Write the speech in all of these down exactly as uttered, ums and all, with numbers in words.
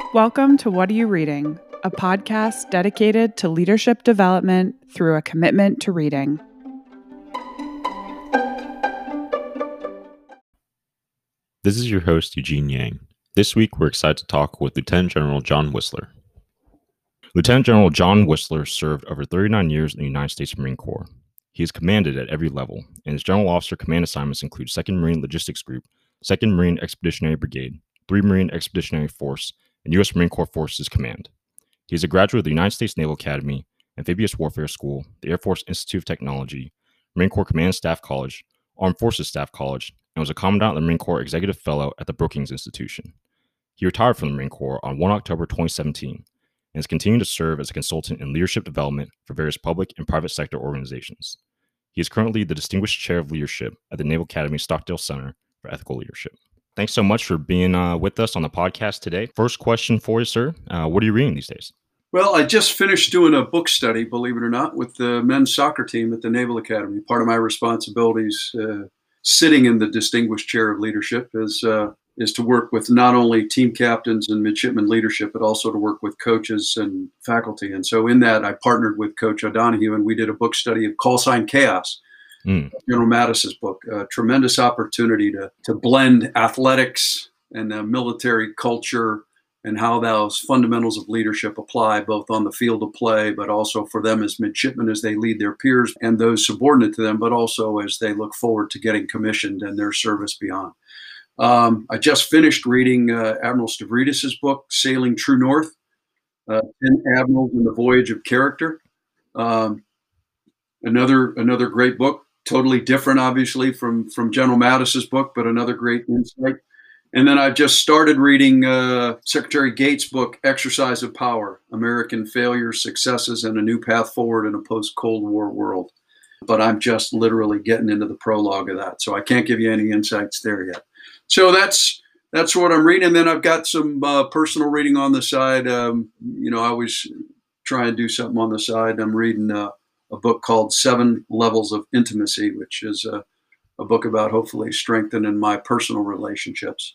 Welcome to What Are You Reading, a podcast dedicated to leadership development through a commitment to reading. This is your host, Eugene Yang. This week, we're excited to talk with Lieutenant General John Whistler. Lieutenant General John Whistler served over thirty-nine years in the United States Marine Corps. He is commanded at every level, and his general officer command assignments include second Marine Logistics Group, second Marine Expeditionary Brigade, three Marine Expeditionary Force, and U S Marine Corps Forces Command. He is a graduate of the United States Naval Academy, Amphibious Warfare School, the Air Force Institute of Technology, Marine Corps Command Staff College, Armed Forces Staff College, and was a Commandant of the Marine Corps Executive Fellow at the Brookings Institution. He retired from the Marine Corps on the first of October twenty seventeen and has continued to serve as a consultant in leadership development for various public and private sector organizations. He is currently the Distinguished Chair of Leadership at the Naval Academy Stockdale Center for Ethical Leadership. Thanks so much for being uh, with us on the podcast today. First question for you, sir. Uh, what are you reading these days? Well, I just finished doing a book study, believe it or not, with the men's soccer team at the Naval Academy. Part of my responsibilities uh, sitting in the Distinguished Chair of Leadership is, uh, is to work with not only team captains and midshipman leadership, but also to work with coaches and faculty. And so in that, I partnered with Coach O'Donohue, and we did a book study of Call Sign Chaos. Mm. General Mattis's book, a tremendous opportunity to to blend athletics and uh, military culture and how those fundamentals of leadership apply both on the field of play, but also for them as midshipmen as they lead their peers and those subordinate to them, but also as they look forward to getting commissioned and their service beyond. Um, I just finished reading uh, Admiral Stavridis's book, Sailing True North, uh, ten Admirals and the Voyage of Character. Um, another another great book. Totally different, obviously, from, from General Mattis's book, but another great insight. And then I just started reading uh, Secretary Gates' book, Exercise of Power, American Failures, Successes, and a New Path Forward in a Post-Cold War World. But I'm just literally getting into the prologue of that, so I can't give you any insights there yet. So that's that's what I'm reading. And then I've got some uh, personal reading on the side. Um, you know, I always try and do something on the side. I'm reading uh, a book called Seven Levels of Intimacy, which is a, a book about hopefully strengthening my personal relationships.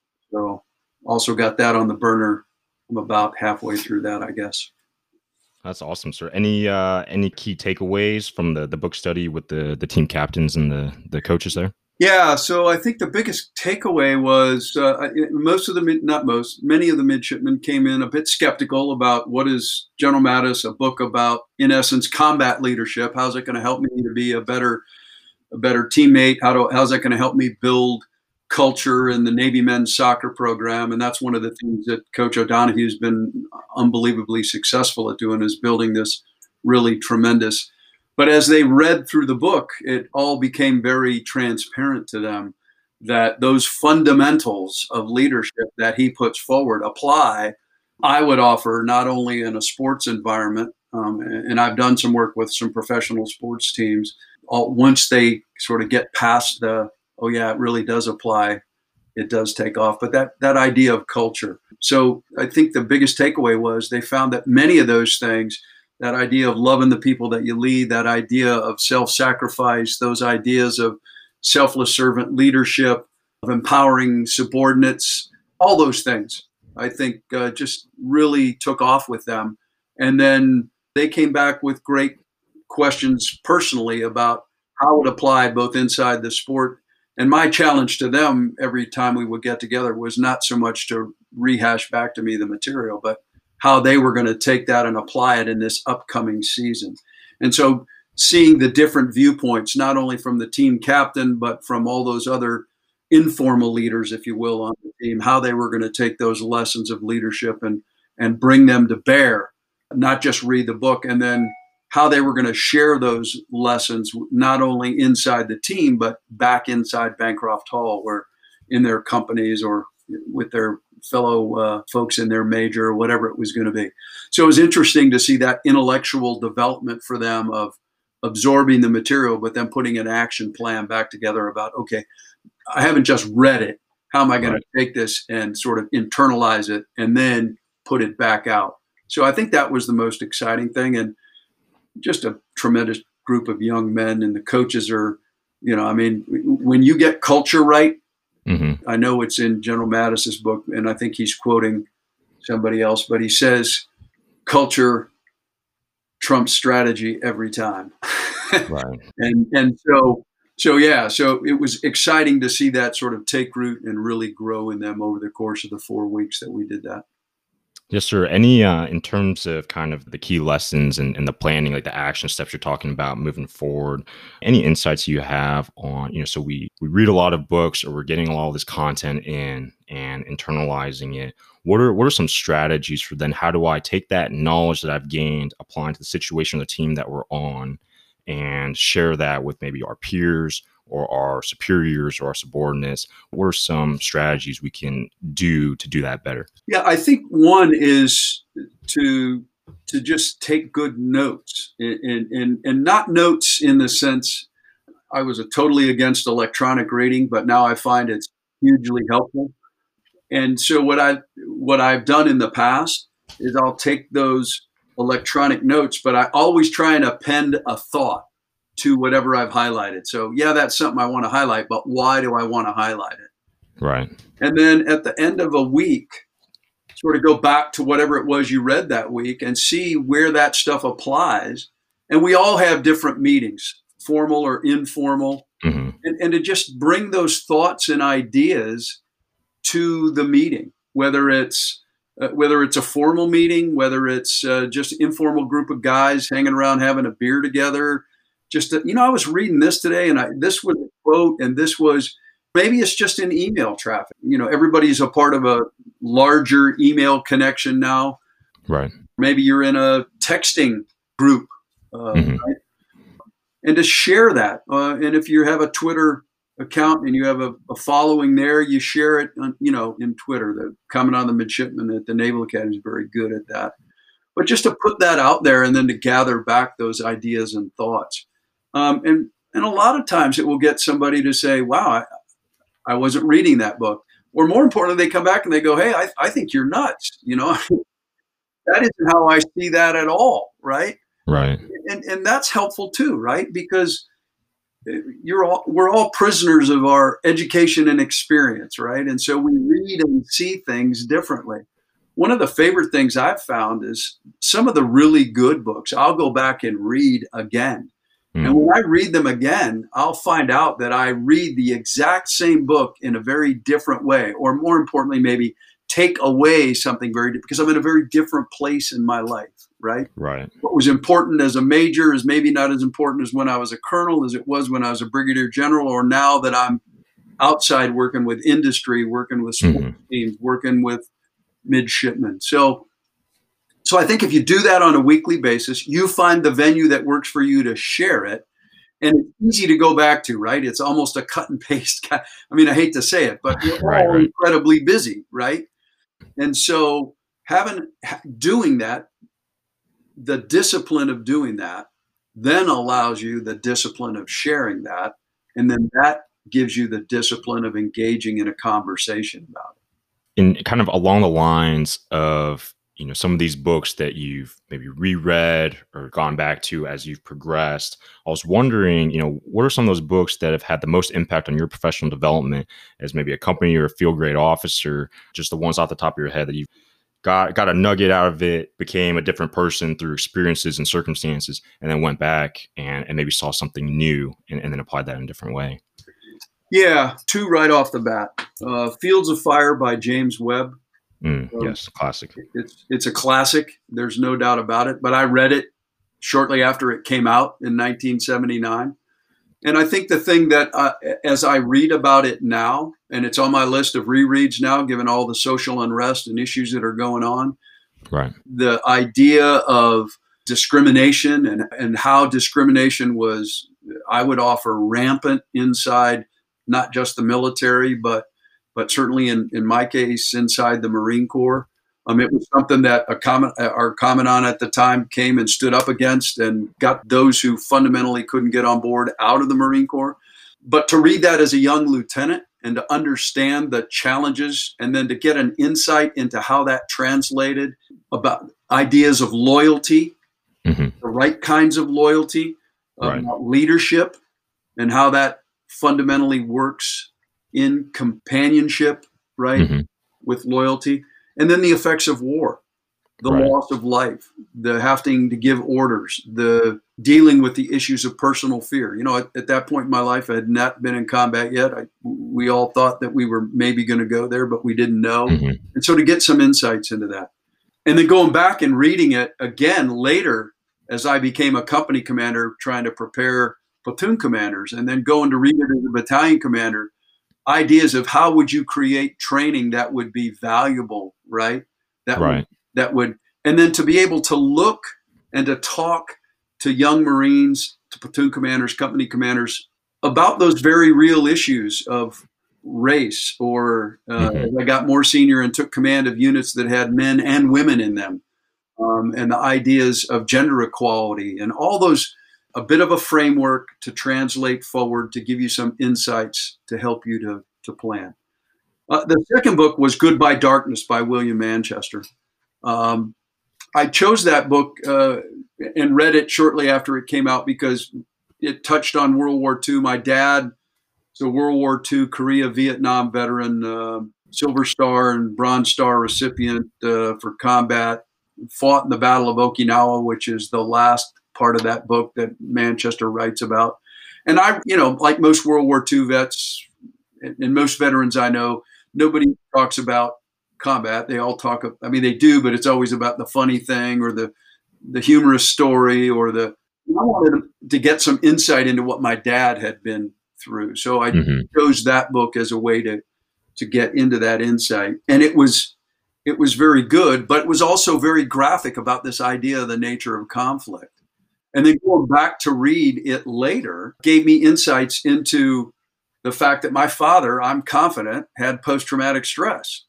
So also got that on the burner. I'm about halfway through that, I guess. That's awesome, sir. Any uh, any key takeaways from the, the book study with the, the team captains and the, the coaches there? Yeah, so I think the biggest takeaway was uh, most of the, not most, many of the midshipmen came in a bit skeptical about what is General Mattis, a book about, in essence, combat leadership. How's it going to help me to be a better a better teammate? How do, how's that going to help me build culture in the Navy men's soccer program? And that's one of the things that Coach O'Donohue has been unbelievably successful at doing, is building this really tremendous. But as they read through the book, it all became very transparent to them that those fundamentals of leadership that he puts forward apply, I would offer, not only in a sports environment, um, and I've done some work with some professional sports teams, all, once they sort of get past the, oh yeah, it really does apply, it does take off. But that that idea of culture. So I think the biggest takeaway was they found that many of those things, that idea of loving the people that you lead, that idea of self-sacrifice, those ideas of selfless servant leadership, of empowering subordinates, all those things, I think uh, just really took off with them. And then they came back with great questions personally about how it applied both inside the sport. And my challenge to them every time we would get together was not so much to rehash back to me the material, but how they were going to take that and apply it in this upcoming season. And so seeing the different viewpoints, not only from the team captain, but from all those other informal leaders, if you will, on the team, how they were going to take those lessons of leadership and, and bring them to bear, not just read the book, and then how they were going to share those lessons, not only inside the team, but back inside Bancroft Hall, where in their companies or with their fellow uh, folks in their major or whatever it was going to be. So it was interesting to see that intellectual development for them of absorbing the material, but then putting an action plan back together about, okay, I haven't just read it. How am I going right. to take this and sort of internalize it and then put it back out? So I think that was the most exciting thing. And just a tremendous group of young men, and the coaches are, you know, I mean, when you get culture right, mm-hmm. I know it's in General Mattis's book, and I think he's quoting somebody else, but he says culture trumps strategy every time. Right. and and so so yeah, so it was exciting to see that sort of take root and really grow in them over the course of the four weeks that we did that. Yes, sir. Any, uh, in terms of kind of the key lessons and, and the planning, like the action steps you're talking about moving forward, any insights you have on, you know, so we, we read a lot of books, or we're getting all this content in and internalizing it. What are, what are some strategies for then? How do I take that knowledge that I've gained, applying to the situation, the team that we're on, and share that with maybe our peers or our superiors or our subordinates? What are some strategies we can do to do that better? Yeah, I think one is to to just take good notes, and and and not notes in the sense I was a totally against electronic reading, but now I find it's hugely helpful. And so what I what I've done in the past is I'll take those electronic notes, but I always try and append a thought to whatever I've highlighted. So yeah, that's something I want to highlight, but why do I want to highlight it? Right. And then at the end of a week, sort of go back to whatever it was you read that week and see where that stuff applies. And we all have different meetings, formal or informal, Mm-hmm. and, and to just bring those thoughts and ideas to the meeting, whether it's uh, whether it's a formal meeting, whether it's uh, just an informal group of guys hanging around having a beer together. Just to, you know, I was reading this today, and I, this was a quote, and this was, maybe it's just in email traffic. You know, everybody's a part of a larger email connection now. Right. Maybe you're in a texting group, uh, Mm-hmm. right? And to share that. Uh, and if you have a Twitter account and you have a, a following there, you share it, on, you know, in Twitter. The comment on the midshipman at the Naval Academy is very good at that. But just to put that out there and then to gather back those ideas and thoughts. Um, and, and a lot of times it will get somebody to say, wow, I, I wasn't reading that book. Or more importantly, they come back and they go, hey, I, I think you're nuts. You know, that isn't how I see that at all. Right. Right. And, and that's helpful too, right? Because you're all, we're all prisoners of our education and experience, right? And so we read and see things differently. One of the favorite things I've found is some of the really good books I'll go back and read again. Mm. And when I read them again, I'll find out that I read the exact same book in a very different way, or more importantly, maybe take away something very different because I'm in a very different place in my life, right? Right. What was important as a major is maybe not as important as when I was a colonel as it was when I was a brigadier general, or now that I'm outside working with industry, working with sports mm-hmm. teams, working with midshipmen. So, so I think if you do that on a weekly basis, you find the venue that works for you to share it. And it's easy to go back to, right? It's almost a cut and paste. I mean, I hate to say it, but we're right, all right. incredibly busy, right? And so having, doing that, the discipline of doing that then allows you the discipline of sharing that. And then that gives you the discipline of engaging in a conversation about it. In kind of along the lines of, you know, some of these books that you've maybe reread or gone back to as you've progressed, I was wondering, you know, what are some of those books that have had the most impact on your professional development as maybe a company or a field grade officer, just the ones off the top of your head that you've got, got a nugget out of it, became a different person through experiences and circumstances, and then went back and, and maybe saw something new and, and then applied that in a different way? Yeah, two right off the bat. Uh, Fields of Fire by James Webb. Mm, um, yes, classic. It's it's a classic. There's no doubt about it. But I read it shortly after it came out in nineteen seventy-nine. And I think the thing that, uh, as I read about it now, and it's on my list of rereads now, given all the social unrest and issues that are going on, right? The idea of discrimination and, and how discrimination was, I would offer, rampant inside not just the military, but but certainly in, in my case, inside the Marine Corps. Um, it was something that a comment, our commandant at the time came and stood up against and got those who fundamentally couldn't get on board out of the Marine Corps. But to read that as a young lieutenant and to understand the challenges and then to get an insight into how that translated about ideas of loyalty, mm-hmm. the right kinds of loyalty, right. about leadership, and how that fundamentally works in companionship, right, mm-hmm. with loyalty. And then the effects of war, the Right. loss of life, the having to give orders, the dealing with the issues of personal fear. You know, at, at that point in my life, I had not been in combat yet. I, we all thought that we were maybe going to go there, but we didn't know. Mhm. And so to get some insights into that. And then going back and reading it again later as I became a company commander trying to prepare platoon commanders, and then going to read it as a battalion commander, ideas of how would you create training that would be valuable, right? That Right. would, that would, and then to be able to look and to talk to young Marines, to platoon commanders, company commanders about those very real issues of race, or uh, Mhm. as I got more senior and took command of units that had men and women in them, um, and the ideas of gender equality and all those, a bit of a framework to translate forward to give you some insights to help you to, to plan. Uh, the second book was Goodbye Darkness by William Manchester. Um, I chose that book uh, and read it shortly after it came out because it touched on World War Two. My dad is a World War Two Korea, Vietnam veteran, uh, Silver Star and Bronze Star recipient uh, for combat, fought in the Battle of Okinawa, which is the last part of that book that Manchester writes about. And I, you know, like most World War Two vets and, and most veterans I know, nobody talks about combat. They all talk, I mean, they do, but it's always about the funny thing or the, the humorous story or the, I wanted to get some insight into what my dad had been through. So I Mhm. chose that book as a way to, to get into that insight. And it was, it was very good, but it was also very graphic about this idea of the nature of conflict. And then going back to read it later gave me insights into the fact that my father, I'm confident, had post-traumatic stress.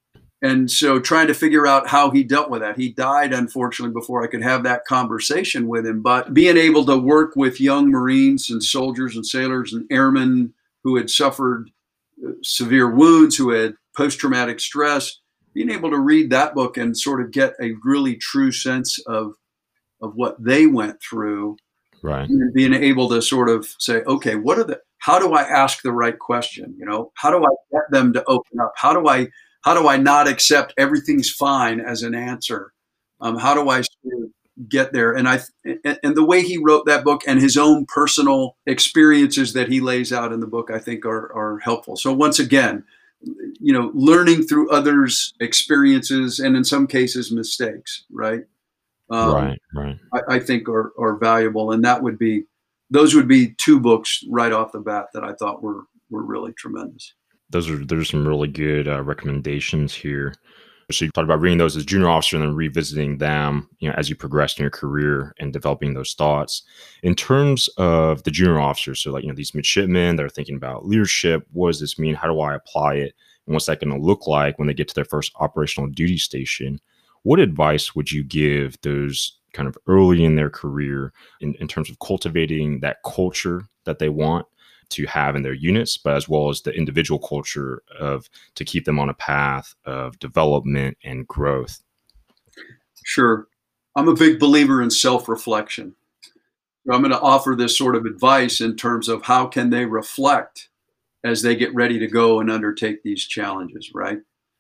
And so trying to figure out how he dealt with that. He died, unfortunately, before I could have that conversation with him. But being able to work with young Marines and soldiers and sailors and airmen who had suffered severe wounds, who had post-traumatic stress, being able to read that book and sort of get a really true sense of, of what they went through, Right. and being able to sort of say, okay, what are the, how do I ask the right question? You know, how do I get them to open up? How do I, how do I not accept everything's fine as an answer? Um, how do I sort of get there? And I, and, and the way he wrote that book and his own personal experiences that he lays out in the book, I think are, are helpful. So once again, you know, learning through others' experiences and in some cases mistakes, right? Um, Right. Right. I, I think are, are valuable. And that would be, those would be two books right off the bat that I thought were, were really tremendous. Those are there's some really good uh, recommendations here. So you talked about reading those as junior officer and then revisiting them, you know, as you progressed in your career and developing those thoughts. In terms of the junior officers, so like, you know, these midshipmen, they're thinking about leadership. What does this mean? How do I apply it? And what's that going to look like when they get to their first operational duty station? What advice would you give those kind of early in their career in, in terms of cultivating that culture that they want to have in their units, but as well as the individual culture of to keep them on a path of development and growth? Sure. I'm a big believer in self-reflection. I'm going to offer this sort of advice in terms of how can they reflect as they get ready to go and undertake these challenges, right?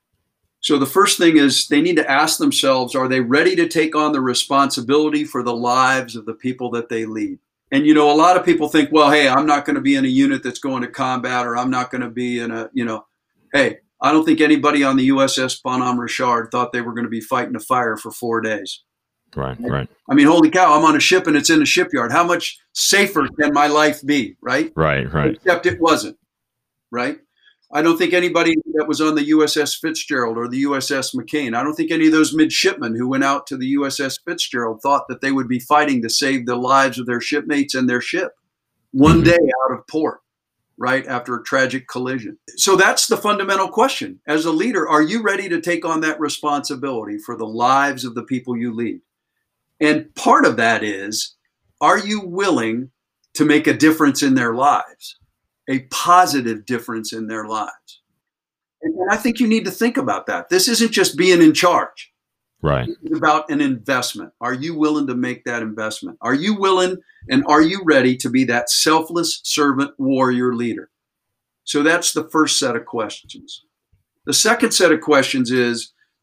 So the first thing is they need to ask themselves, are they ready to take on the responsibility for the lives of the people that they lead? And, you know, a lot of people think, well, hey, I'm not going to be in a unit that's going to combat, or I'm not going to be in a, you know, hey, I don't think anybody on the U S S Bonhomme Richard thought they were going to be fighting a fire for four days. Right, right, I mean, holy cow, I'm on a ship and it's in a shipyard. How much safer can my life be, right? right, right, Except it wasn't, right? I don't think anybody that was on the U S S Fitzgerald or the U S S McCain, I don't think any of those midshipmen who went out to the U S S Fitzgerald thought that they would be fighting to save the lives of their shipmates and their ship one Mhm. day out of port, right, after a tragic collision. So that's the fundamental question. As a leader, are you ready to take on that responsibility for the lives of the people you lead? And part of that is, are you willing to make a difference in their lives? A positive difference in their lives. And, and I think you need to think about that. This isn't just being in charge. right, It's about an investment. Are you willing to make that investment? Are you willing and are you ready to be that selfless servant warrior leader? So that's the first set of questions. The second set of questions is,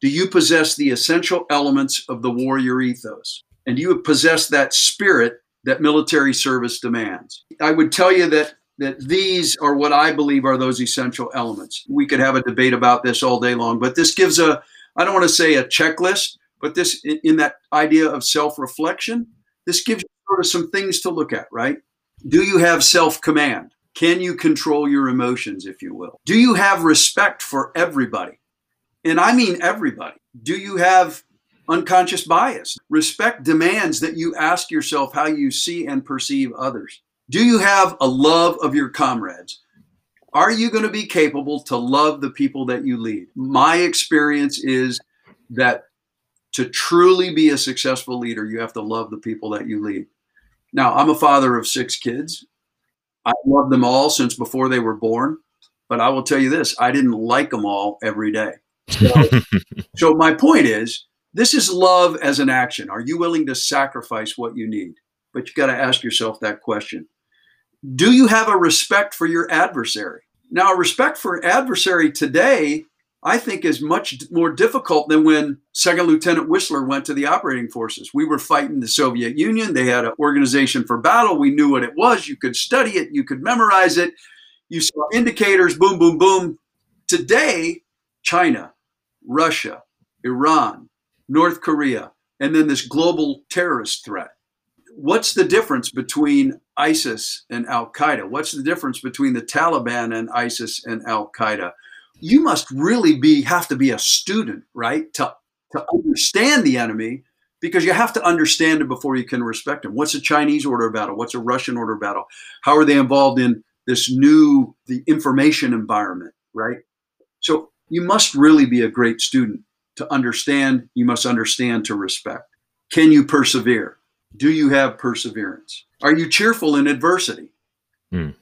Do you possess the essential elements of the warrior ethos? And do you possess that spirit that military service demands? I would tell you that that these are what I believe are those essential elements. We could have a debate about this all day long, but this gives a, I don't want to say a checklist, but this, in, in that idea of self-reflection, this gives you sort of some things to look at, right? Do you have self-command? Can you control your emotions, if you will? Do you have respect for everybody? And I mean everybody. Do you have unconscious bias? Respect demands that you ask yourself how you see and perceive others. Do you have a love of your comrades? Are you going to be capable to love the people that you lead? My experience is that to truly be a successful leader, you have to love the people that you lead. Now, I'm a father of six kids. I love them all since before they were born. But I will tell you this, I didn't like them all every day. So, so my point is, this is love as an action. Are you willing to sacrifice what you need? But you got to ask yourself that question. Do you have a respect for your adversary? Now, a respect for adversary today, I think, is much more difficult than when Second Lieutenant Whistler went to the operating forces. We were fighting the Soviet Union. They had an organization for battle. We knew what it was. You could study it. You could memorize it. You saw indicators, boom, boom, boom. Today, China, Russia, Iran, North Korea, and then this global terrorist threat. What's the difference between ISIS and Al-Qaeda? What's the difference between the Taliban and ISIS and Al-Qaeda? You must really be have to be a student, right, to, to understand the enemy, because you have to understand it before you can respect him. What's a Chinese order of battle? What's a Russian order of battle? How are they involved in this new, the information environment, right? So you must really be a great student to understand. You must understand to respect. Can you persevere? Do you have perseverance? Are you cheerful in adversity? Mm.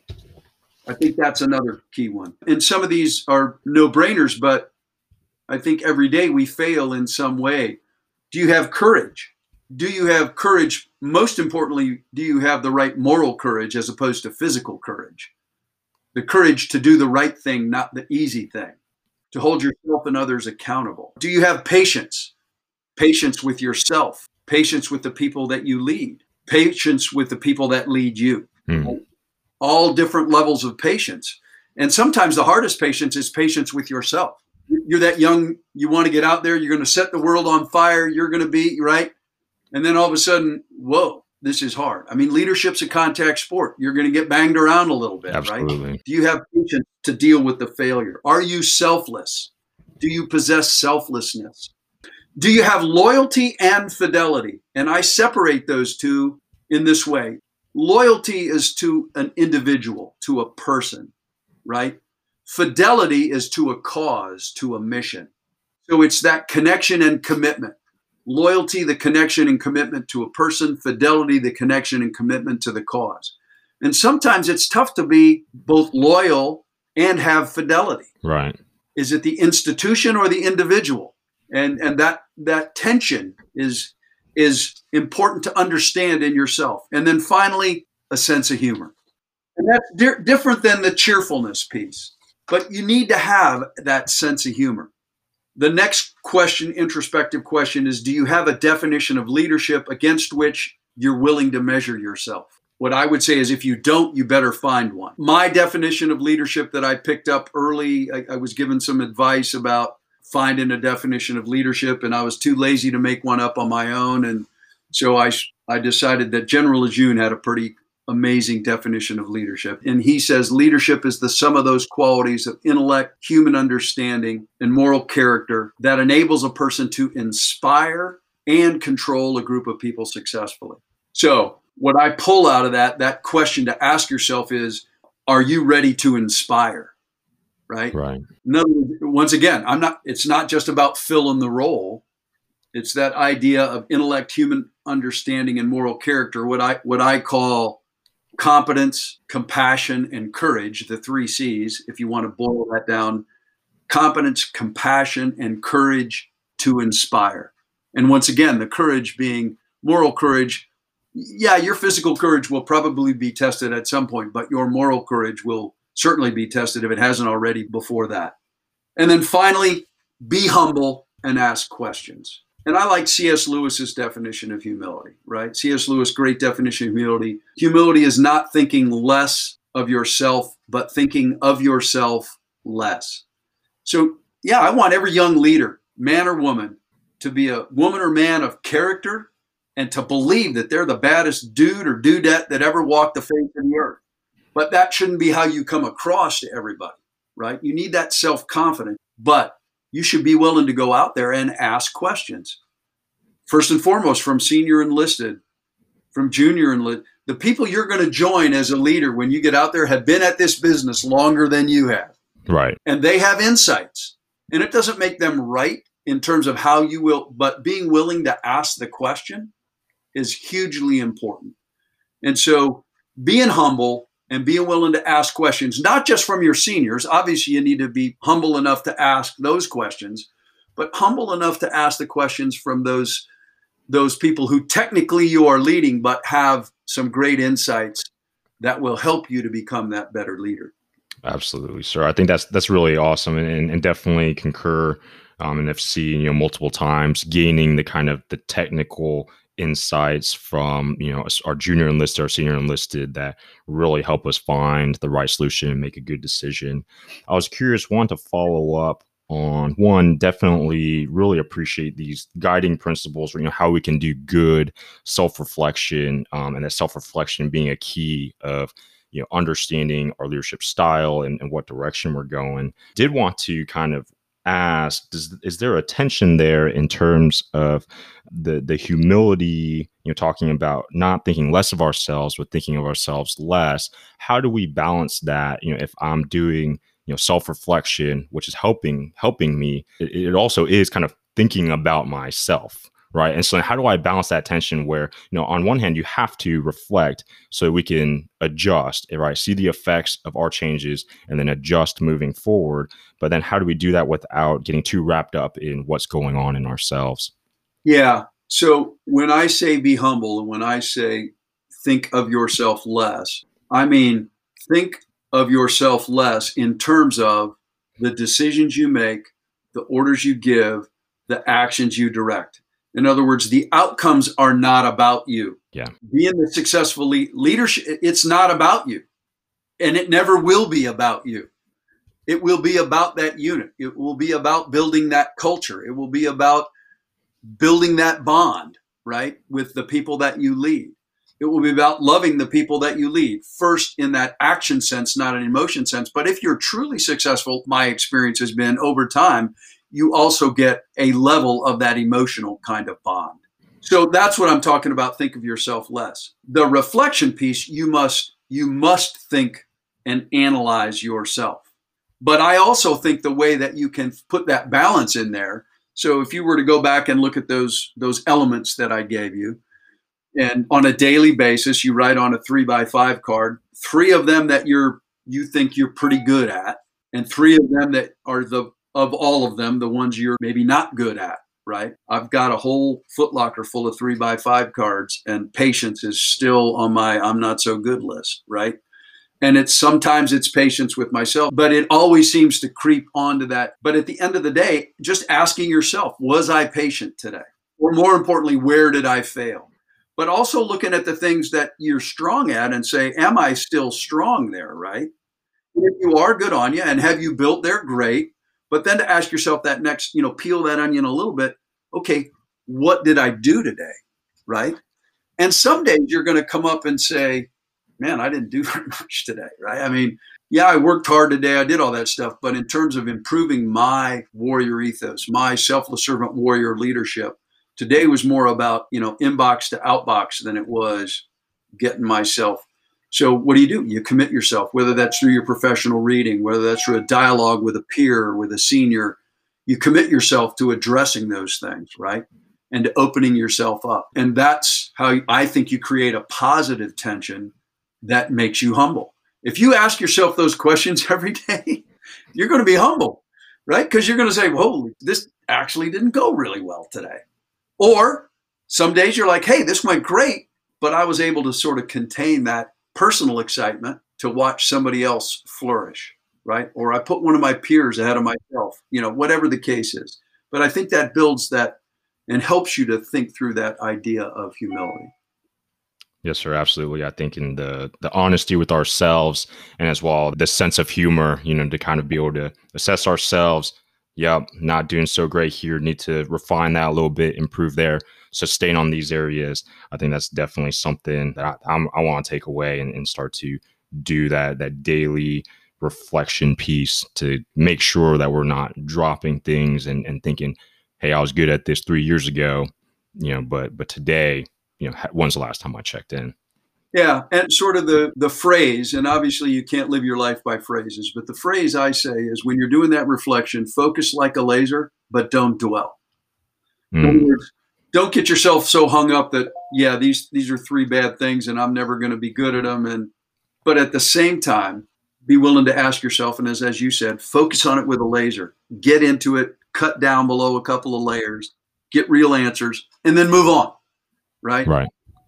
I think that's another key one. And some of these are no-brainers, but I think every day we fail in some way. Do you have courage? Do you have courage? Most importantly, do you have the right moral courage as opposed to physical courage? The courage to do the right thing, not the easy thing. To hold yourself and others accountable. Do you have patience? Patience with yourself. Patience with the people that you lead. Patience with the people that lead you. Mm. All different levels of patience. And sometimes the hardest patience is patience with yourself. You're that young, you want to get out there, you're going to set the world on fire, you're going to be, right? And then all of a sudden, whoa, this is hard. I mean, leadership's a contact sport. You're going to get banged around a little bit, Absolutely. Right? Do you have patience to deal with the failure? Are you selfless? Do you possess selflessness? Do you have loyalty and fidelity? And I separate those two in this way. Loyalty is to an individual, to a person, right? Fidelity is to a cause, to a mission. So it's that connection and commitment. Loyalty, the connection and commitment to a person. Fidelity, the connection and commitment to the cause. And sometimes it's tough to be both loyal and have fidelity. Right. Is it the institution or the individual? And and that that tension is is important to understand in yourself. And then finally, a sense of humor. And that's di- different than the cheerfulness piece. But you need to have that sense of humor. The next question, introspective question, is do you have a definition of leadership against which you're willing to measure yourself? What I would say is if you don't, you better find one. My definition of leadership that I picked up early, I, I was given some advice about finding a definition of leadership, and I was too lazy to make one up on my own. And so I, I decided that General Lejeune had a pretty amazing definition of leadership. And he says leadership is the sum of those qualities of intellect, human understanding, and moral character that enables a person to inspire and control a group of people successfully. So what I pull out of that, that question to ask yourself is, are you ready to inspire? Right? Right. In other words, once again, I'm not, it's not just about filling the role. It's that idea of intellect, human understanding, and moral character, what I what I call competence, compassion, and courage, the three C's, if you want to boil that down. Competence, compassion, and courage to inspire. And once again, the courage being moral courage. Yeah, your physical courage will probably be tested at some point, but your moral courage will certainly be tested if it hasn't already before that. And then finally, be humble, and ask questions. And I like C S Lewis's definition of humility, right? C S Lewis, great definition of humility. Humility is not thinking less of yourself, but thinking of yourself less. So, yeah, I want every young leader, man or woman, to be a woman or man of character and to believe that they're the baddest dude or dudette that ever walked the face of the earth. But that shouldn't be how you come across to everybody, right? You need that self-confidence, but you should be willing to go out there and ask questions. First and foremost, from senior enlisted, from junior enlisted, the people you're going to join as a leader when you get out there have been at this business longer than you have. Right. And they have insights. And it doesn't make them right in terms of how you will, but being willing to ask the question is hugely important. And so being humble and being willing to ask questions, not just from your seniors. Obviously, you need to be humble enough to ask those questions, but humble enough to ask the questions from those, those people who technically you are leading, but have some great insights that will help you to become that better leader. Absolutely, sir. I think that's that's really awesome, and, and definitely concur. Um, and have seen, you know, multiple times gaining the kind of the technical insights from, you know, our junior enlisted, our senior enlisted that really help us find the right solution and make a good decision. I was curious, one, to follow up on one, definitely really appreciate these guiding principles, you know, how we can do good self-reflection, um, and that self-reflection being a key of, you know, understanding our leadership style and, and what direction we're going. Did want to kind of ask, does, is there a tension there in terms of the the humility, you know, talking about not thinking less of ourselves, but thinking of ourselves less? How do we balance that? You know, if I'm doing, you know, self-reflection, which is helping helping me, it, it also is kind of thinking about myself. Right. And so how do I balance that tension where, you know, on one hand, you have to reflect so we can adjust, right? See the effects of our changes and then adjust moving forward. But then how do we do that without getting too wrapped up in what's going on in ourselves? Yeah. So when I say be humble and when I say think of yourself less, I mean, think of yourself less in terms of the decisions you make, the orders you give, the actions you direct. In other words, the outcomes are not about you. Yeah. Being the successful le- leadership, it's not about you. And it never will be about you. It will be about that unit. It will be about building that culture. It will be about building that bond, right, with the people that you lead. It will be about loving the people that you lead, first in that action sense, not an emotion sense. But if you're truly successful, my experience has been over time, you also get a level of that emotional kind of bond. So that's what I'm talking about. Think of yourself less. The reflection piece, you must, you must think and analyze yourself. But I also think the way that you can put that balance in there. So if you were to go back and look at those, those elements that I gave you, and on a daily basis, you write on a three by five card, three of them that you're, you think you're pretty good at, and three of them that are the, of all of them, the ones you're maybe not good at, right? I've got a whole footlocker full of three by five cards, and patience is still on my I'm not so good list, right? And it's sometimes it's patience with myself, but it always seems to creep onto that. But at the end of the day, just asking yourself, was I patient today? Or more importantly, where did I fail? But also looking at the things that you're strong at and say, am I still strong there, right? And if you are, good on you. And have you built there? Great. But then to ask yourself that next, you know, peel that onion a little bit. Okay, what did I do today? Right. And some days you're going to come up and say, man, I didn't do very much today. Right. I mean, yeah, I worked hard today. I did all that stuff. But in terms of improving my warrior ethos, my selfless servant warrior leadership, today was more about, you know, inbox to outbox than it was getting myself. So what do you do? You commit yourself, whether that's through your professional reading, whether that's through a dialogue with a peer, with a senior, you commit yourself to addressing those things, right? And to opening yourself up. And that's how I think you create a positive tension that makes you humble. If you ask yourself those questions every day, you're going to be humble, right? Because you're going to say, whoa, this actually didn't go really well today. Or some days you're like, hey, this went great, but I was able to sort of contain that personal excitement to watch somebody else flourish, right? Or I put one of my peers ahead of myself, you know, whatever the case is. But I think that builds that and helps you to think through that idea of humility. Yes, sir. Absolutely. I think in the the honesty with ourselves, and as well the sense of humor, you know, to kind of be able to assess ourselves. Yep, not doing so great here. Need to refine that a little bit, improve there, sustain on these areas. I think that's definitely something that I, I'm, I want to take away and, and start to do that that daily reflection piece to make sure that we're not dropping things and, and thinking, hey, I was good at this three years ago, you know, but but today, you know, when's the last time I checked in? Yeah, and sort of the the phrase, and obviously you can't live your life by phrases, but the phrase I say is when you're doing that reflection, focus like a laser, but don't dwell. Mm. In other words, don't get yourself so hung up that, yeah, these these are three bad things and I'm never going to be good at them. And but at the same time, be willing to ask yourself, and as as you said, focus on it with a laser. Get into it, cut down below a couple of layers, get real answers, and then move on. Right? Right.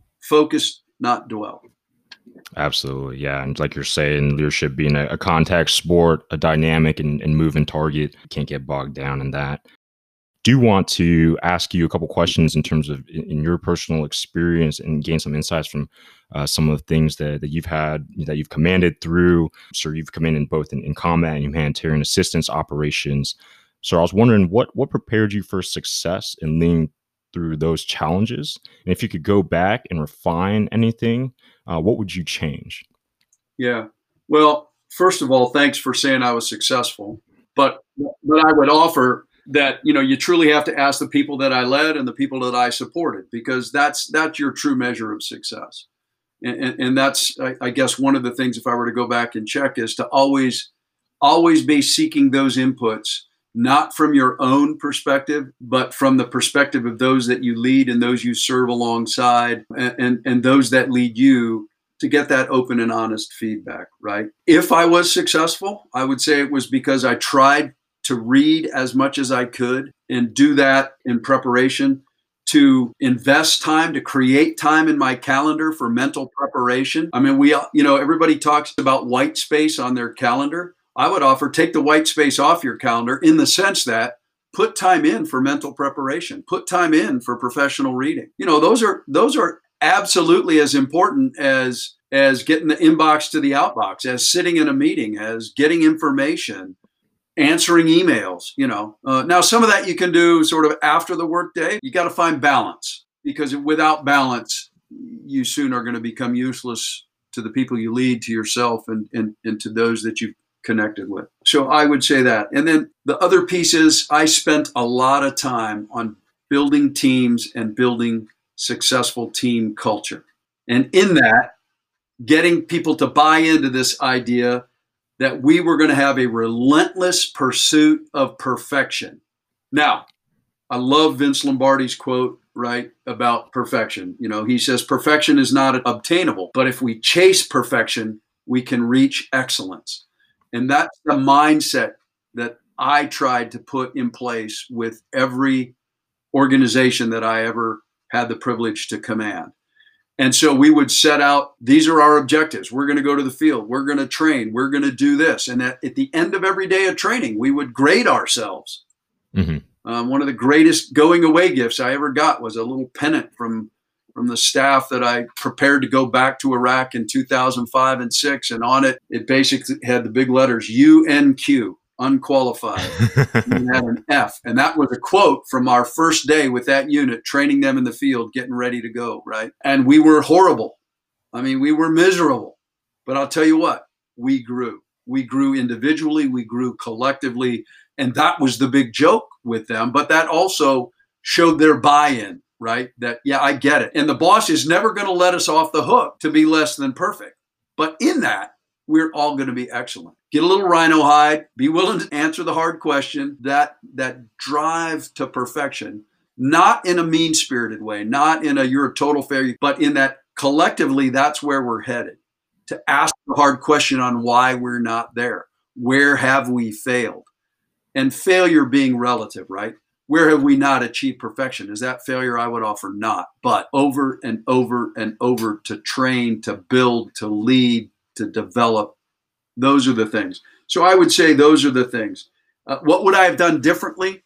Focus, not dwell. Absolutely. Yeah. And like you're saying, leadership being a, a contact sport, a dynamic and, and moving target, you can't get bogged down in that. Do want to ask you a couple questions in terms of in, in your personal experience and gain some insights from uh, some of the things that, that you've had, that you've commanded through. So you've commanded both in, in combat and humanitarian assistance operations. So I was wondering what, what prepared you for success in leading through those challenges? And if you could go back and refine anything, uh, what would you change? Yeah. Well, first of all, thanks for saying I was successful. But but I would offer that, you know, you truly have to ask the people that I led and the people that I supported, because that's that's your true measure of success. And, and, and that's, I, I guess, one of the things, if I were to go back and check, is to always, always be seeking those inputs, not from your own perspective, but from the perspective of those that you lead and those you serve alongside, and, and, and those that lead you, to get that open and honest feedback, right? If I was successful, I would say it was because I tried to read as much as I could and do that in preparation, to invest time, to create time in my calendar for mental preparation. I mean, we, you know, everybody talks about white space on their calendar. I would offer, take the white space off your calendar, in the sense that put time in for mental preparation, put time in for professional reading. You know, those are those are absolutely as important as as getting the inbox to the outbox, as sitting in a meeting, as getting information, answering emails. You know, uh, now some of that you can do sort of after the workday. You got to find balance, because without balance, you soon are going to become useless to the people you lead, to yourself, and and, and to those that you've connected with. So I would say that. And then the other piece is I spent a lot of time on building teams and building successful team culture. And in that, getting people to buy into this idea that we were going to have a relentless pursuit of perfection. Now, I love Vince Lombardi's quote, right, about perfection. You know, he says, perfection is not obtainable, but if we chase perfection, we can reach excellence. And that's the mindset that I tried to put in place with every organization that I ever had the privilege to command. And so we would set out, these are our objectives. We're going to go to the field. We're going to train. We're going to do this. And at, at the end of every day of training, we would grade ourselves. Mm-hmm. Um, one of the greatest going away gifts I ever got was a little pennant from from the staff that I prepared to go back to Iraq in two thousand five and six. And on it, it basically had the big letters U N Q, unqualified. And it had an F. And that was a quote from our first day with that unit, training them in the field, getting ready to go, right? And we were horrible. I mean, we were miserable. But I'll tell you what, we grew. We grew individually, we grew collectively. And that was the big joke with them. But that also showed their buy-in. Right? That, yeah, I get it. And the boss is never going to let us off the hook to be less than perfect. But in that, we're all going to be excellent. Get a little rhino hide, be willing to answer the hard question, that that drive to perfection, not in a mean-spirited way, not in a you're a total failure, but in that collectively, that's where we're headed. To ask the hard question on why we're not there. Where have we failed? And failure being relative, right? Where have we not achieved perfection? Is that failure? I would offer not. But over and over and over, to train, to build, to lead, to develop. Those are the things. So I would say those are the things. Uh, what would I have done differently?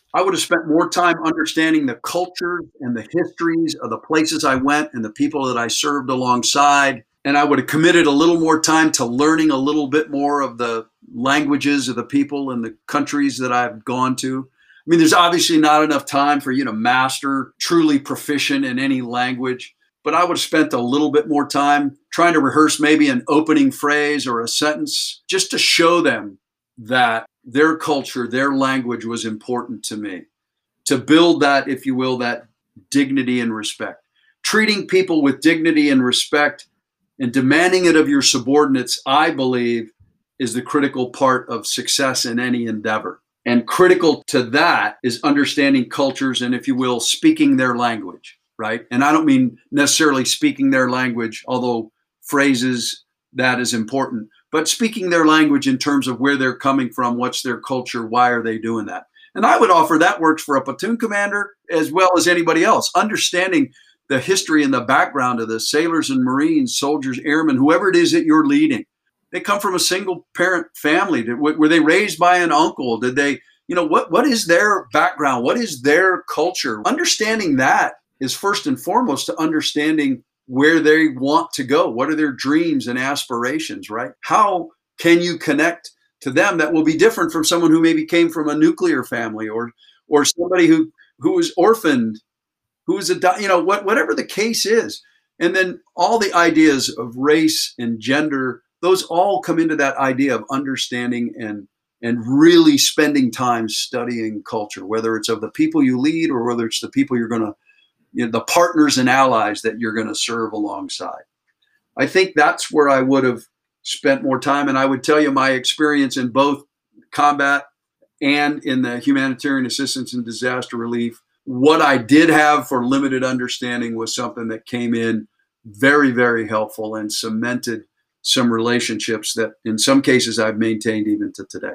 I would have spent more time understanding the culture and the histories of the places I went and the people that I served alongside. And I would have committed a little more time to learning a little bit more of the languages of the people and the countries that I've gone to. I mean, there's obviously not enough time for you to master truly proficient in any language, but I would have spent a little bit more time trying to rehearse maybe an opening phrase or a sentence just to show them that their culture, their language was important to me, to build that, if you will, that dignity and respect. Treating people with dignity and respect and demanding it of your subordinates, I believe, is the critical part of success in any endeavor. And critical to that is understanding cultures and, if you will, speaking their language, right? And I don't mean necessarily speaking their language, although phrases, that is important, but speaking their language in terms of where they're coming from, what's their culture, why are they doing that? And I would offer that works for a platoon commander as well as anybody else. Understanding the history and the background of the sailors and Marines, soldiers, airmen, whoever it is that you're leading. They come from a single parent family. Did, were they raised by an uncle? Did they, you know, what, what is their background? What is their culture? Understanding that is first and foremost to understanding where they want to go. What are their dreams and aspirations, right? How can you connect to them that will be different from someone who maybe came from a nuclear family or or somebody who, who was orphaned, who is a, you know, what, whatever the case is. And then all the ideas of race and gender, those all come into that idea of understanding and and really spending time studying culture, whether it's of the people you lead or whether it's the people you're going to, you know, the partners and allies that you're going to serve alongside. I think that's where I would have spent more time. And I would tell you my experience in both combat and in the humanitarian assistance and disaster relief, what I did have for limited understanding was something that came in very, very helpful and cemented some relationships that in some cases I've maintained even to today.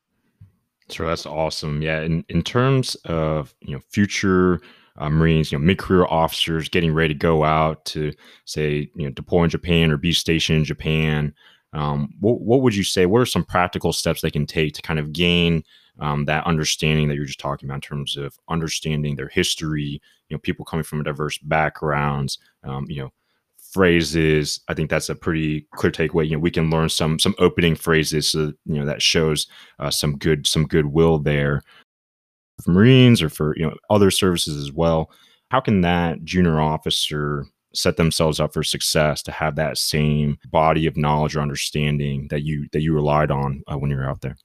So that's awesome. Yeah. In, in terms of, you know, future uh, Marines, you know, mid-career officers getting ready to go out to, say, you know, deploy in Japan or be stationed in Japan, um, what, what would you say, what are some practical steps they can take to kind of gain um, that understanding that you're just talking about in terms of understanding their history, you know, people coming from diverse backgrounds, um, you know, phrases. I think that's a pretty clear takeaway. You know, we can learn some some opening phrases, so you know that shows uh, some good some goodwill there for Marines or for you know other services as well. How can that junior officer set themselves up for success to have that same body of knowledge or understanding that you that you relied on uh, when you were out there?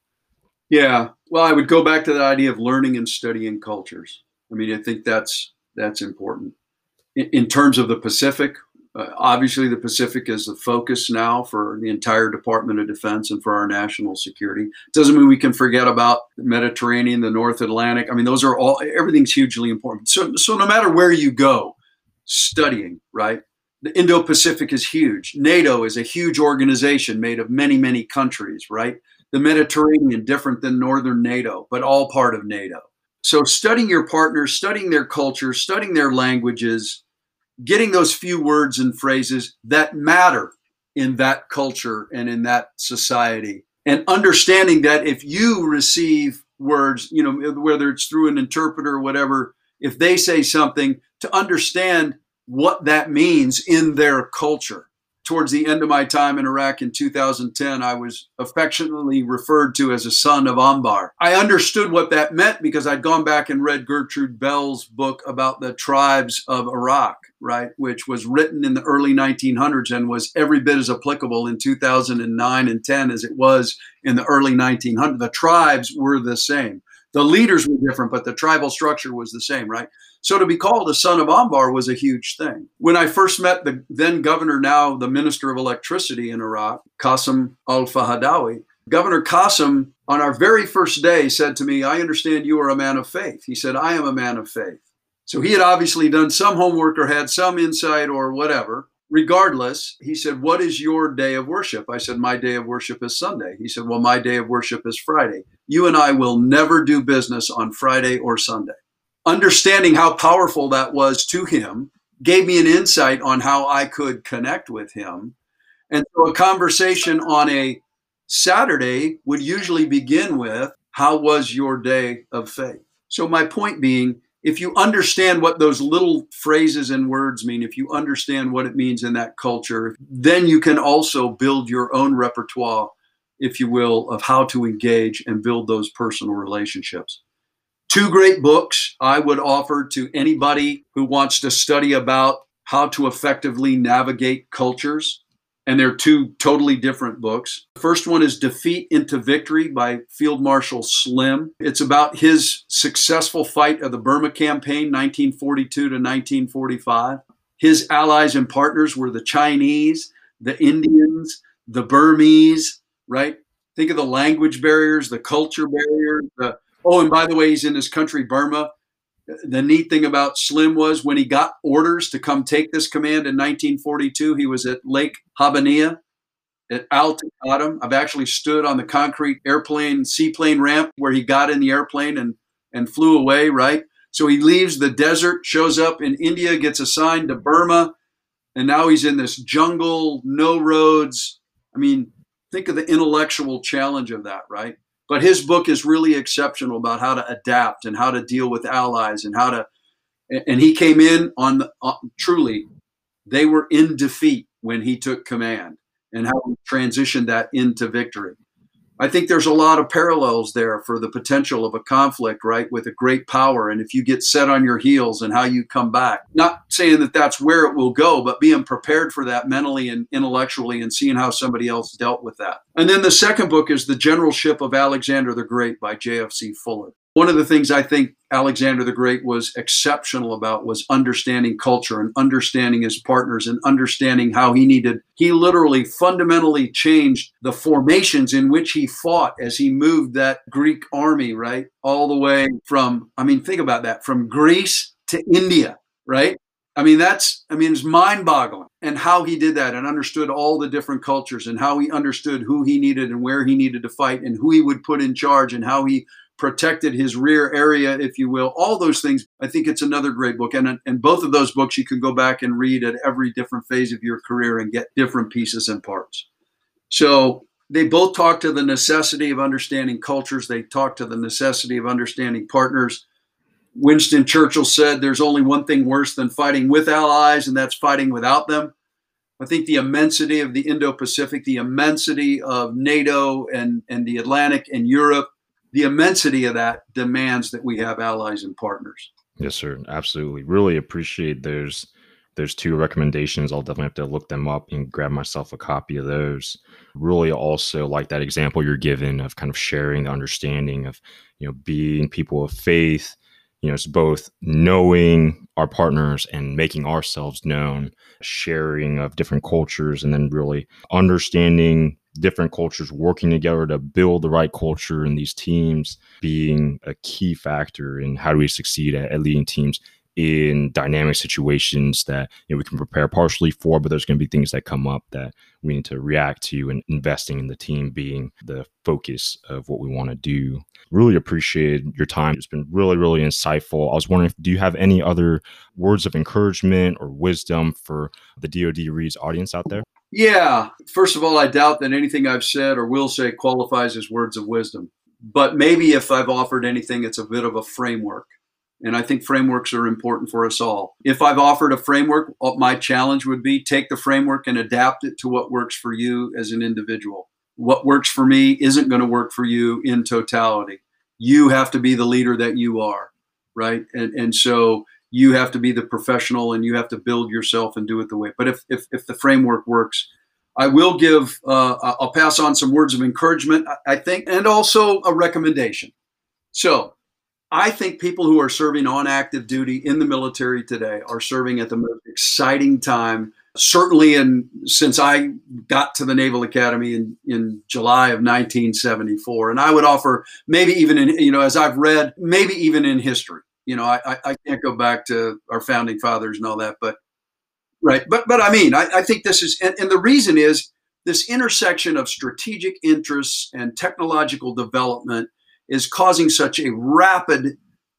Yeah, well, I would go back to the idea of learning and studying cultures. I mean, I think that's that's important in, in terms of the Pacific. Uh, obviously, the Pacific is the focus now for the entire Department of Defense and for our national security. It doesn't mean we can forget about the Mediterranean, the North Atlantic. I mean, those are all, everything's hugely important. So, so no matter where you go, studying, right? The Indo-Pacific is huge. NATO is a huge organization made of many, many countries, right? The Mediterranean, different than Northern NATO, but all part of NATO. So studying your partners, studying their culture, studying their languages, getting those few words and phrases that matter in that culture and in that society, and understanding that if you receive words, you know, whether it's through an interpreter or whatever, if they say something, to understand what that means in their culture. Towards the end of my time in Iraq in two thousand ten, I was affectionately referred to as a son of Anbar. I understood what that meant because I'd gone back and read Gertrude Bell's book about the tribes of Iraq, right, which was written in the early nineteen hundreds and was every bit as applicable in two thousand nine and ten as it was in the early nineteen hundreds. The tribes were the same. The leaders were different, but the tribal structure was the same, right? So to be called a son of Anbar was a huge thing. When I first met the then governor, now the minister of electricity in Iraq, Qasem al-Fahadawi, Governor Qasem, on our very first day, said to me, "I understand you are a man of faith." He said, "I am a man of faith." So he had obviously done some homework or had some insight or whatever. Regardless, he said, "What is your day of worship?" I said, "My day of worship is Sunday." He said, "Well, my day of worship is Friday. You and I will never do business on Friday or Sunday." Understanding how powerful that was to him gave me an insight on how I could connect with him. And so a conversation on a Saturday would usually begin with, "How was your day of faith?" So my point being, if you understand what those little phrases and words mean, if you understand what it means in that culture, then you can also build your own repertoire, if you will, of how to engage and build those personal relationships. Two great books I would offer to anybody who wants to study about how to effectively navigate cultures. And they're two totally different books. The first one is Defeat into Victory by Field Marshal Slim. It's about his successful fight of the Burma campaign, nineteen forty-two to nineteen forty-five. His allies and partners were the Chinese, the Indians, the Burmese, right? Think of the language barriers, the culture barriers. The, oh, and by the way, he's in his country, Burma. The neat thing about Slim was when he got orders to come take this command in nineteen forty-two, he was at Lake Habbaniyah at Al Taqadum. I've actually stood on the concrete airplane, seaplane ramp where he got in the airplane and, and flew away, right? So he leaves the desert, shows up in India, gets assigned to Burma, and now he's in this jungle, no roads. I mean, think of the intellectual challenge of that, right? But his book is really exceptional about how to adapt and how to deal with allies and how to, and he came in on, the, on truly, they were in defeat when he took command and how he transitioned that into victory. I think there's a lot of parallels there for the potential of a conflict, right, with a great power. And if you get set on your heels and how you come back, not saying that that's where it will go, but being prepared for that mentally and intellectually and seeing how somebody else dealt with that. And then the second book is The Generalship of Alexander the Great by J F C Fuller. One of the things I think Alexander the Great was exceptional about was understanding culture and understanding his partners and understanding how he needed, he literally fundamentally changed the formations in which he fought as he moved that Greek army, right? All the way from, I mean, think about that, from Greece to India, right? I mean, that's, I mean, it's mind boggling. And how he did that and understood all the different cultures and how he understood who he needed and where he needed to fight and who he would put in charge and how he protected his rear area, if you will, all those things. I think it's another great book. And, and both of those books you can go back and read at every different phase of your career and get different pieces and parts. So they both talk to the necessity of understanding cultures. They talk to the necessity of understanding partners. Winston Churchill said there's only one thing worse than fighting with allies, and that's fighting without them. I think the immensity of the Indo-Pacific, the immensity of NATO and, and the Atlantic and Europe, the immensity of that demands that we have allies and partners. Yes, sir. Absolutely. Really appreciate those those two recommendations. I'll definitely have to look them up and grab myself a copy of those. Really also like that example you're given of kind of sharing the understanding of, you know, being people of faith. You know, it's both knowing our partners and making ourselves known, sharing of different cultures, and then really understanding different cultures working together to build the right culture in these teams being a key factor in how do we succeed at, at leading teams in dynamic situations that, you know, we can prepare partially for, but there's going to be things that come up that we need to react to, and investing in the team being the focus of what we want to do. Really appreciate your time. It's been really, really insightful. I was wondering, do you have any other words of encouragement or wisdom for the D O D Reads audience out there? Yeah. First of all, I doubt that anything I've said or will say qualifies as words of wisdom. But maybe if I've offered anything, it's a bit of a framework. And I think frameworks are important for us all. If I've offered a framework, my challenge would be take the framework and adapt it to what works for you as an individual. What works for me isn't going to work for you in totality. You have to be the leader that you are, right? And, and so you have to be the professional and you have to build yourself and do it the way. But if if, if the framework works, I will give, uh, I'll pass on some words of encouragement, I think, and also a recommendation. So I think people who are serving on active duty in the military today are serving at the most exciting time, certainly in, since I got to the Naval Academy in, in July of nineteen seventy-four. And I would offer maybe even in, you know, as I've read, maybe even in history. You know, I, I can't go back to our founding fathers and all that, but right. But but I mean, I, I think this is, and, and the reason is this intersection of strategic interests and technological development is causing such a rapid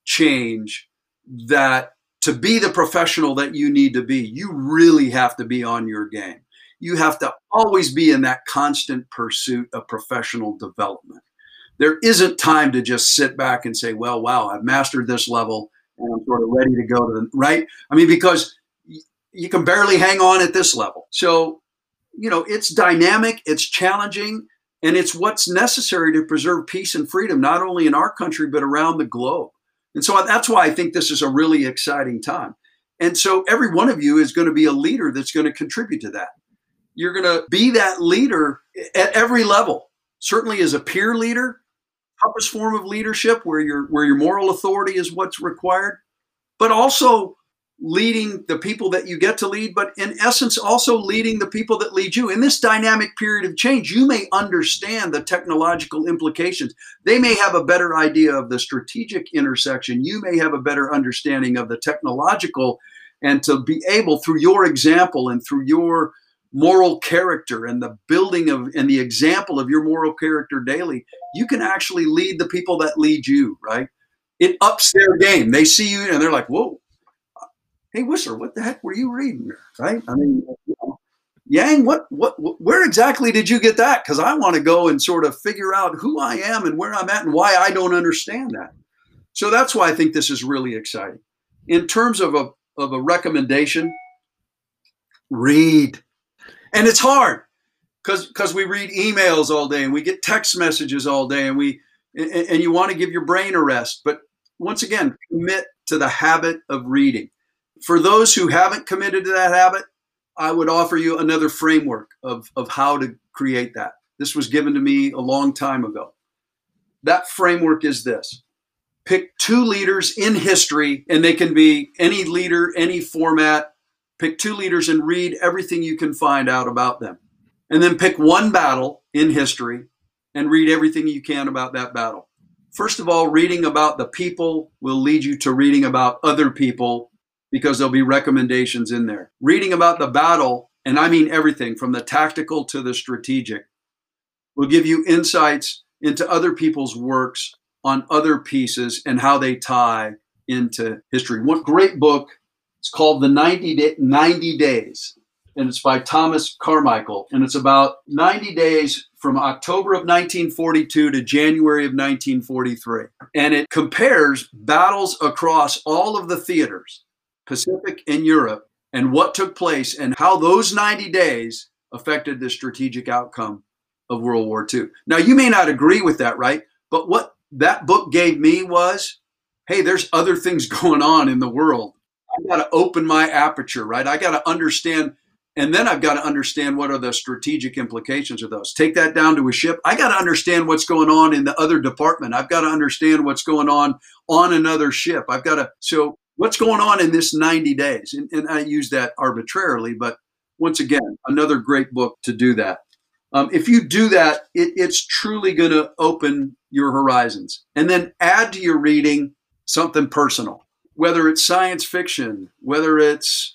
change that to be the professional that you need to be, you really have to be on your game. You have to always be in that constant pursuit of professional development. there isn't time to just sit back and say, well, wow, I've mastered this level and I'm sort of ready to go to the right. I mean, because you can barely hang on at this level. So, you know, it's dynamic, it's challenging, and it's what's necessary to preserve peace and freedom, not only in our country, but around the globe. And so that's why I think this is a really exciting time. And so every one of you is going to be a leader that's going to contribute to that. You're going to be that leader at every level, certainly as a peer leader, toughest form of leadership where your where your moral authority is what's required, but also leading the people that you get to lead, but in essence, also leading the people that lead you. In this dynamic period of change, you may understand the technological implications. They may have a better idea of the strategic intersection. You may have a better understanding of the technological, and to be able, through your example and through your moral character and the building of and the example of your moral character daily, you can actually lead the people that lead you, right? It ups their game. They see you and they're like, whoa, hey, Whistler, what the heck were you reading there, right? I mean, you know, Yang, what, what, where exactly did you get that? Because I want to go and sort of figure out who I am and where I'm at and why I don't understand that. So that's why I think this is really exciting. In terms of a of a recommendation, read. And it's hard because because we read emails all day and we get text messages all day and we and, and you want to give your brain a rest. But once again, commit to the habit of reading. For those who haven't committed to that habit, I would offer you another framework of, of how to create that. This was given to me a long time ago. That framework is this. Pick two leaders in history, and they can be any leader, any format. Pick two leaders and read everything you can find out about them. And then pick one battle in history and read everything you can about that battle. First of all, reading about the people will lead you to reading about other people, because there'll be recommendations in there. Reading about the battle, and I mean everything from the tactical to the strategic, will give you insights into other people's works on other pieces and how they tie into history. One great book, it's called The ninety, Day, ninety Days, and it's by Thomas Carmichael, and it's about ninety days from October of nineteen forty-two to January of nineteen forty-three. And it compares battles across all of the theaters, Pacific and Europe, and what took place and how those ninety days affected the strategic outcome of World War Two. Now, you may not agree with that, right? But what that book gave me was, hey, there's other things going on in the world. I got to open my aperture, right? I got to understand, and then I've got to understand what are the strategic implications of those. Take that down to a ship. I got to understand what's going on in the other department. I've got to understand what's going on on another ship. I've got to, so what's going on in this ninety days? And, and I use that arbitrarily, but once again, another great book to do that. Um, if you do that, it, it's truly going to open your horizons. And then add to your reading something personal, whether it's science fiction, whether it's,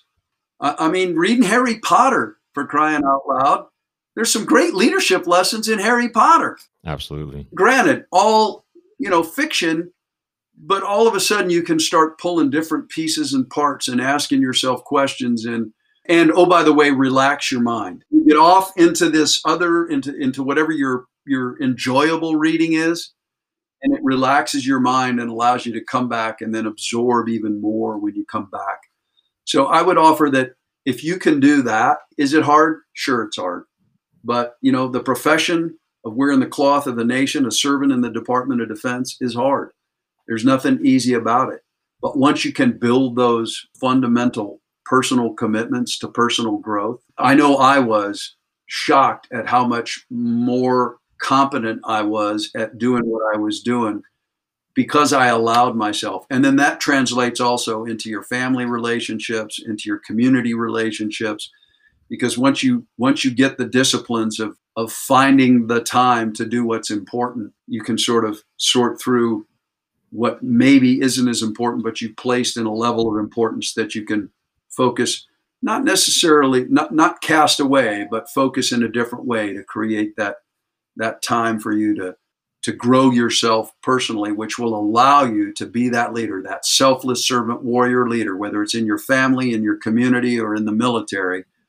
I mean, reading Harry Potter, for crying out loud. There's some great leadership lessons in Harry Potter. Absolutely. Granted, all, you know, fiction, but all of a sudden you can start pulling different pieces and parts and asking yourself questions and, and oh, by the way, relax your mind. You get off into this other, into, into whatever your, your enjoyable reading is, and it relaxes your mind and allows you to come back and then absorb even more when you come back. So I would offer that if you can do that, is it hard? Sure, it's hard. But, you know, the profession of wearing the cloth of the nation, a servant in the Department of Defense, is hard. There's nothing easy about it. But once you can build those fundamental personal commitments to personal growth, I know I was shocked at how much more competent I was at doing what I was doing because I allowed myself. And then that translates also into your family relationships, into your community relationships, because once you once you get the disciplines of of finding the time to do what's important, you can sort of sort through what maybe isn't as important, but you placed in a level of importance that you can focus, not necessarily, not, not cast away, but focus in a different way to create that, that time for you to, to grow yourself personally, which will allow you to be that leader, that selfless servant warrior leader, whether it's in your family, in your community, or in the military.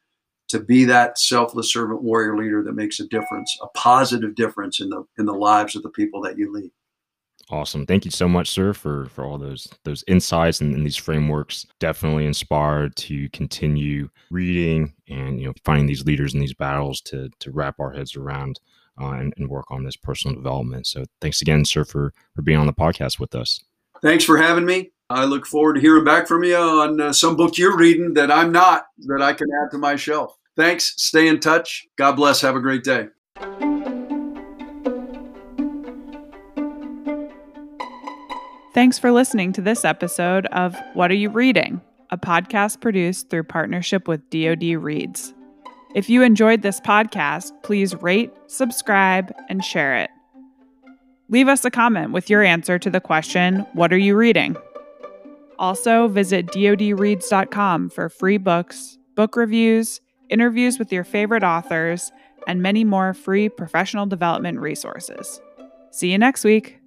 to be that selfless servant warrior leader that makes a difference, a positive difference in the in the lives of the people that you lead. Awesome. Thank you so much, sir, for, for all those those insights and, and these frameworks. Definitely inspired to continue reading and, you know, finding these leaders in these battles to to wrap our heads around uh, and, and work on this personal development. So thanks again, sir, for, for being on the podcast with us. Thanks for having me. I look forward to hearing back from you on uh, some book you're reading that I'm not, that I can add to my shelf. Thanks. Stay in touch. God bless. Have a great day. Thanks for listening to this episode of What Are You Reading? A podcast produced through partnership with D O D Reads. If you enjoyed this podcast, please rate, subscribe, and share it. Leave us a comment with your answer to the question, what are you reading? Also, visit D O D reads dot com for free books, book reviews, interviews with your favorite authors, and many more free professional development resources. See you next week.